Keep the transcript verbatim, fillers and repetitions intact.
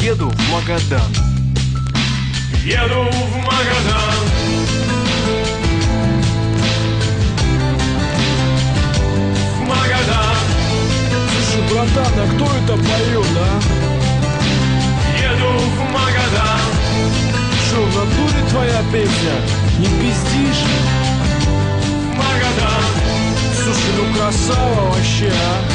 еду в Магадан. Еду в Магадан. В Магадан. Слушай, братан, а кто это поет, а? Еду в Магадан. Что, в натуре твоя песня? Не пиздишь? В Магадан. Слушай, ну красава вообще, а?